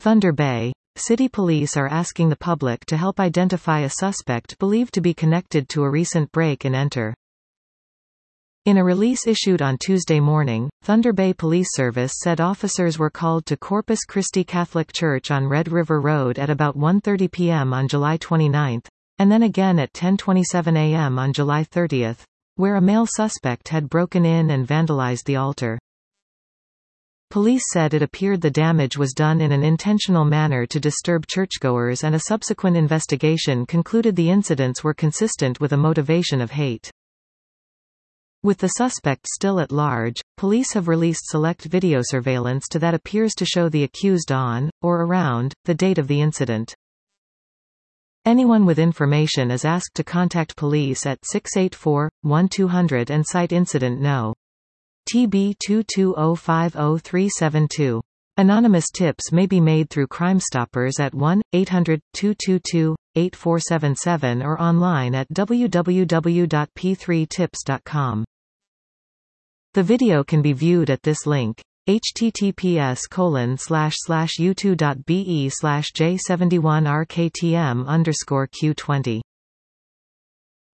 Thunder Bay. City police are asking the public to help identify a suspect believed to be connected to a recent break-and-enter. In a release issued on Tuesday morning, Thunder Bay Police Service said officers were called to Corpus Christi Catholic Church on Red River Road at about 1:30 p.m. on July 29, and then again at 10:27 a.m. on July 30, where a male suspect had broken in and vandalized the altar. Police said it appeared the damage was done in an intentional manner to disturb churchgoers, and a subsequent investigation concluded the incidents were consistent with a motivation of hate. With the suspect still at large, police have released select video surveillance that appears to show the accused on, or around, the date of the incident. Anyone with information is asked to contact police at 684-1200 and cite incident No. TB 22050-372. Anonymous tips may be made through Crime Stoppers at 1-800-222-8477 or online at www.p3tips.com. The video can be viewed at this link: https://u2.be/j71rktm_q20.